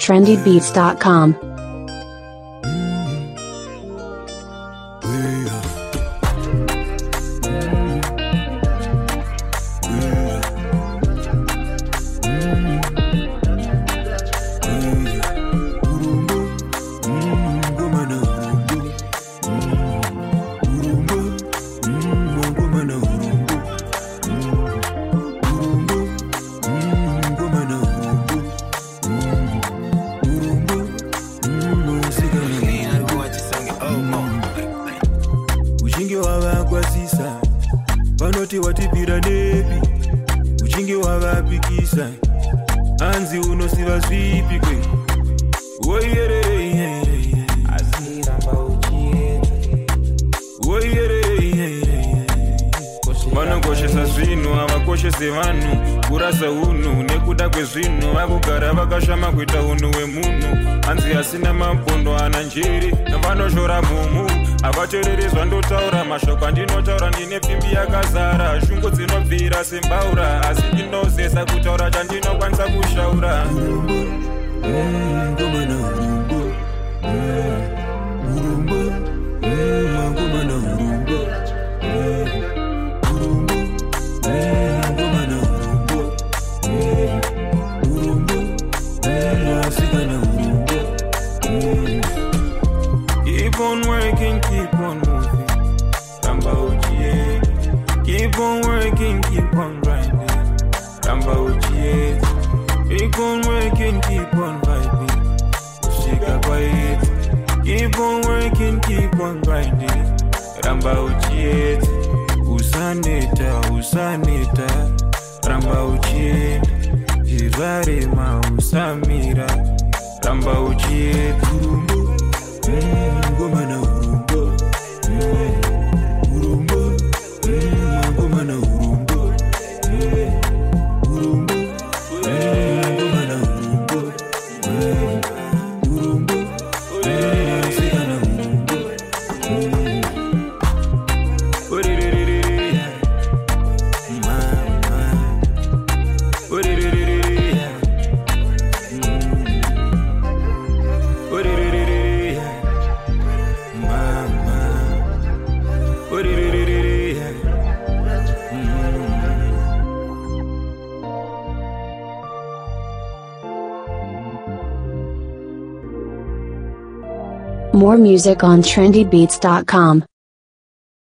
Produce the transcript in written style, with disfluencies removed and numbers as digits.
trendybeats.com. Uchinge wavakwazisa vanoti watibvira nepi, uchinge wavapikisa hanzi unosiva zvipi kwe woiyerere asiramba uchiedza woiyerere vanokoshesa zvinhu havakoshese vanhu, kurasa unhu nekuda kwezvinhu vakugara vakashama kuita unhu hwemunhu, hanzi asina mapondo ana njere navanoshora mhumu havateererezwa ndotaura mashoko andinotaura ndine pfimbi yakazara shungu dzinobvira sembaura asi ndinozesa kutaura chandinokwanisa kushaura Keep on working, keep on moving. Ramba uchiye. Keep on working, keep on grinding. Ramba uchiye. Keep on working, keep on vibing. Ushika kwa it. Keep on working, keep on grinding. Ramba uchiye. Usaneta, usaneta. Ramba uchiye. Jivarema usamira. Ramba uchiye. Ngoma na urumbo, urumbo, ngoma na urumbo, urumbo, ngoma na urumbo, urumbo, sika na urumbo, orerere, mama, orerere, orerere. More music on trendybeats.com.